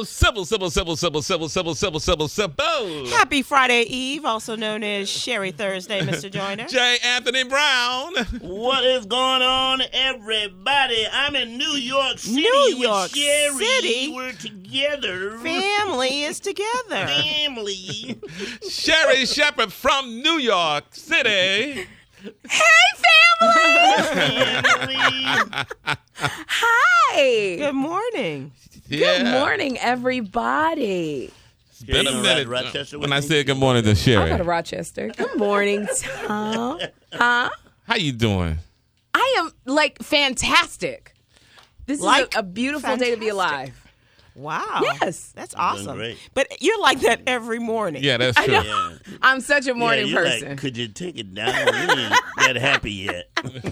Sybil. Happy Friday Eve, also known as Sherry Thursday, Mr. Joyner. J. Anthony Brown. What is going on, everybody? I'm in New York City New York with Sherry. City? We're together. Family is together. Family. Sherry Shepherd from New York City. Family. Hi. Good morning. Good morning, everybody. It's been a minute Rochester when with I me? said good morning to Sherry. I'll go to Rochester. Good morning, Tom. Huh? How you doing? I am, fantastic. This is a beautiful day to be alive. Wow. Yes. That's awesome. great. But you're like that every morning. Yeah, that's true. Yeah. I'm such a morning you're person. Like, could you take it down? We ain't that happy yet.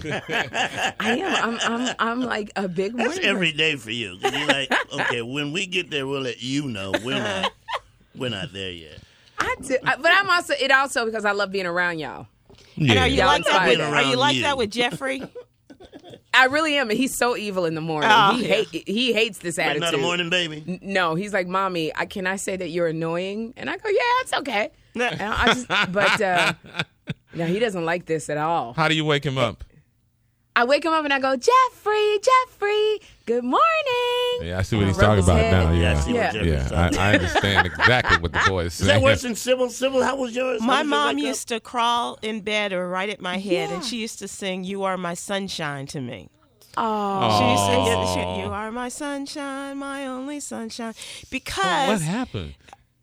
I am. I'm like a big morning That's every day for you. 'Cause you're like, okay, when we get there, we'll let you know we're not there yet. I do, but I'm also because I love being around y'all. And are you Yeah. like that? Y'all Are you like you. that with Jeffrey? I really am. He's so evil in the morning. Oh, He hates this Right, attitude. not a morning baby. No, he's like, Mommy, can I say that you're annoying? And I go, yeah, it's okay. And no, he doesn't like this at all. How do you wake him up? I wake him up and I go, Jeffrey, good morning. Yeah, I see what he's Rub talking his about head. now. Yeah, I Yeah, see what Jeffrey's yeah. talking I understand exactly what the boy is Is saying. that worse than Sybil? Sybil, how was yours? My mom used to crawl in bed or right at my head, and Yeah. she used to sing, "You Are My Sunshine" to me. Oh, She used to sing, "You are my sunshine, my only sunshine," because What happened?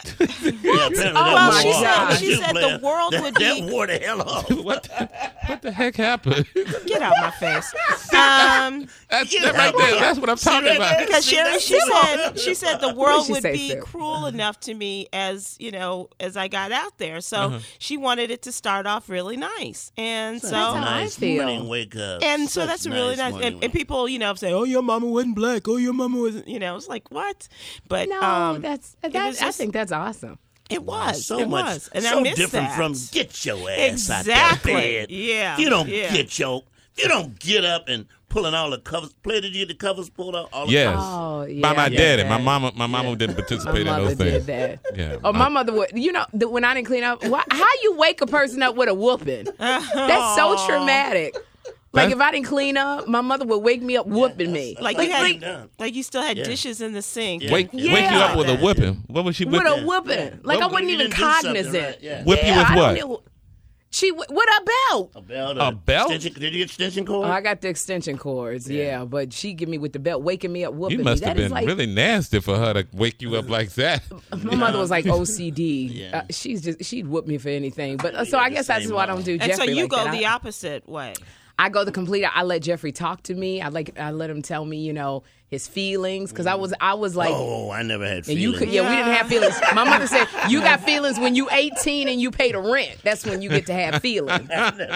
well, she said the world would that be. wore the hell off. What the heck happened? Get out my face. That's that right there. That's what I'm talking about. Because Sherry, she said the world she would say, be Sue? cruel enough to me as I got out there. So she wanted it to start off really nice, and so how I Nice feel. morning wake up. and so Such that's really nice. morning And people, say, "Oh, your mama wasn't black. Oh, your mama wasn't." It's like what? But no, was I just- think that's awesome. it was. So it much, was, and so I miss different that. from get your ass out Exactly. that bed. Yeah. If you don't Yeah. you don't get up and pulling all the covers. Did you get the covers pulled out? All the Yes. Oh, yeah. By my I daddy. did My that. mama didn't My participate in mother those things. did that. Yeah. Oh, my mother would. When I didn't clean up, how you wake a person up with a whooping? That's so traumatic. Like if I didn't clean up, my mother would wake me up whooping me. Like you still had Yeah. dishes in the sink. Yeah. Wake you up with a whipping. What was she With whipping? a whooping. Like I Well, wasn't you even didn't do something cognizant. right, yeah. Whip you with I what? don't know. With a belt. A belt. A belt? Did you get extension cord? Oh, I got the extension cords, yeah, but she give me with the belt, waking me up, whooping You must me. have That is been like, really nasty for her to wake you up like that. my mother was like OCD. Yeah. She'd whoop me for anything. But so I guess that's why I don't do And Jeffrey so you like go that. the opposite way. I go the complete. I let Jeffrey talk to me. I let him tell me, his feelings because I was like. Oh, I never had And feelings. we didn't have feelings. My mother said, you got feelings when you 18 and you pay the rent. That's when you get to have feelings.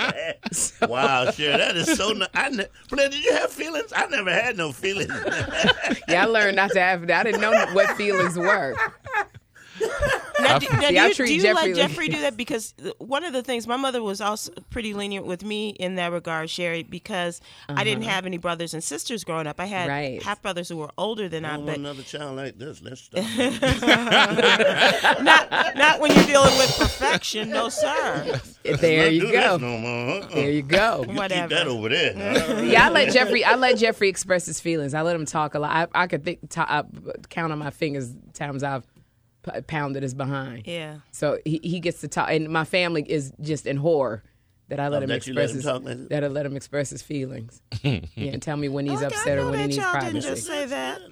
Wow, sure. That is so nice. Blair, did you have feelings? I never had no feelings. Yeah, I learned not to have. I didn't know what feelings were. Now, See, I treat do you Jeffrey let like- Jeffrey do that? Because one of the things, my mother was also pretty lenient with me in that regard, Sherry, because I didn't have any brothers and sisters growing up. I had Right. half brothers who were older than I I, don't but want another child like this. Let's stop. not when you're dealing with perfection. No, sir. There Let's you do go. this no more. There you go. You Whatever. keep that over there. Yeah, I let Jeffrey express his feelings. I let him talk a lot. I could count on my fingers times I've pounded his behind. Yeah. So he gets to talk, and my family is just in horror that I let him that you let express him talk like that? that I let him express his feelings. Yeah, and tell me when he's upset or when he needs y'all privacy. didn't just say that.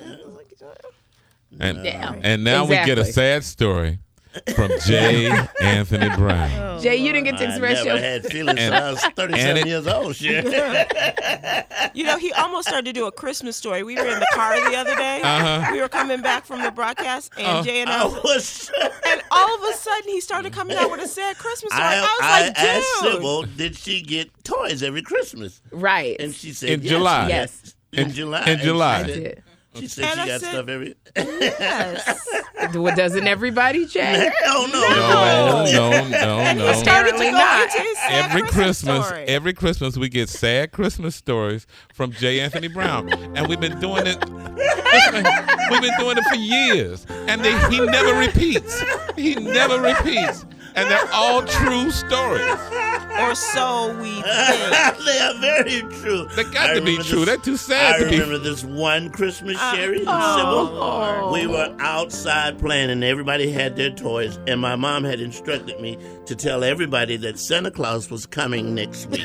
And now we get a Exactly. sad story from J. Anthony Brown. Jay, you didn't get to I express never your. had feelings until I was 37 years old. Shit. He almost started to do a Christmas story. We were in the car the other day. We were coming back from the broadcast, and Jay and I I, was. and all of a sudden he started coming out with a sad Christmas story. I was I like, asked dude. Sybil, did she get toys every Christmas? Right. And she said In yes, July. Yes. In July. In July. I did. She said And she I got said, stuff every. Yes. Well, doesn't everybody, Jay? Hell no. No. Apparently To go not. into his sad story. Every Christmas we get sad Christmas stories from J. Anthony Brown, and we've been doing it. We've been doing it for years, and he never repeats. He never repeats, and they're all true stories. Or so we think. They are very true. They got to be true. They're too sad I to be. remember this one Christmas, Sherry, Oh, Sybil. We were outside playing, and everybody had their toys. And my mom had instructed me to tell everybody that Santa Claus was coming next week.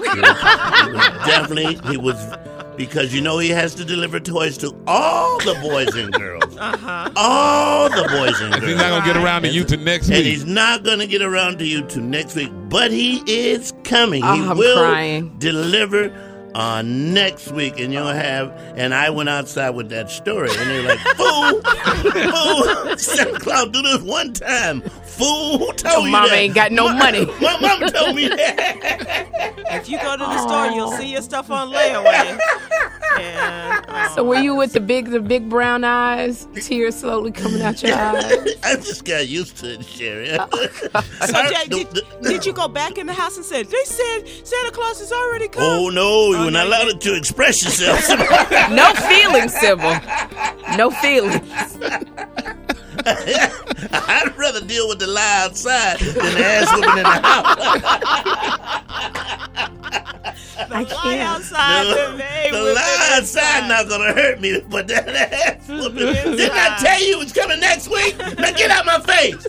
He was because you know he has to deliver toys to all the boys and girls. All the boys and girls. He's not gonna get around to you till next And week. he's not going to get around to you till next week, but he is coming. Oh, He I'm will crying. deliver next week, and you'll have. And I went outside with that story, and they're like, "Fool, Santa Claus do this one time. Fool, who told you mama that? ain't got no money." My mama told me that. If you go to the store, you'll see your stuff on layaway. And, So were you with the big brown eyes, tears slowly coming out your eyes? I just got used to it, Sherry. So, Jay, did you go back in the house and say, they said Santa Claus is already come? Oh no, you're no, not allowed to express yourself. No feelings, Sybil. No feelings. I'd rather deal with the lie outside than the ass whooping in the house. I Lie can't. outside. The lie outside not gonna hurt me, but that ass whooping. Didn't I tell you it was coming next week? Now get out my face.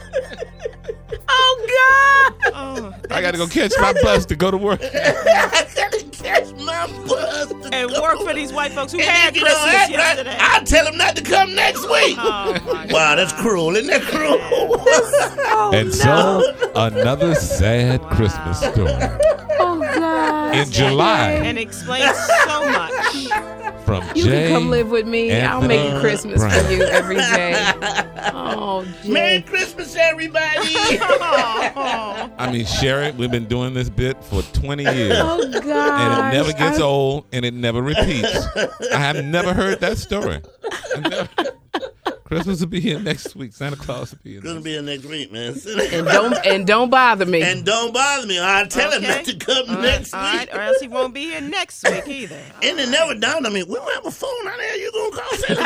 Oh, God. Oh, I gotta go catch my bus to go to work. I gotta catch my bus to and go. work for these white folks who And had if you don't Christmas act right, yesterday. I'll tell him not to come next week. Oh, my Wow, that's cruel. Isn't that cruel? And so another sad Christmas story Oh, God. in July And explains so much. from You Jay. can come live with me. I'll make Anthony Christmas Brown. for you every day. Oh, Merry Jay. Christmas, everybody. Oh. I mean, Sherry, we've been doing this bit for 20 years. Oh, God. And it never gets old, and it never repeats. I have never heard that story. Christmas will be here next week. Santa Claus will be here. Gonna Next be here next week, man. And don't bother me. And don't bother me. I'll tell him Okay. not to come All next right, all week. right, or else he won't be here next week either. And it never dawned on me, we don't have a phone out there. You gonna call Santa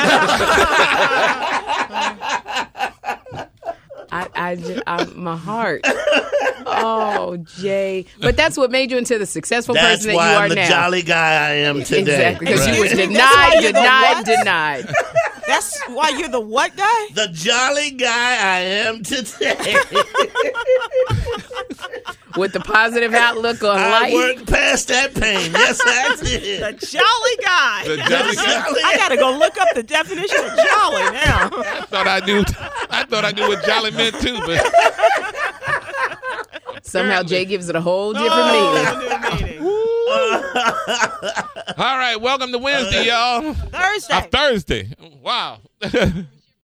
my heart. Oh, Jay. But that's what made you into the successful That's person that why you are I'm the now. jolly guy I am today. Exactly, because you was Right. denied. That's why you're the what guy? The jolly guy I am today. With the positive outlook on I life. worked past that pain. Yes, I did. The jolly guy. The jolly guy. I gotta go look up the definition of jolly now. I thought I knew what jolly meant too, but Somehow Jay gives it a whole different meaning. all right. Welcome to Wednesday, y'all. Thursday. Thursday. Wow.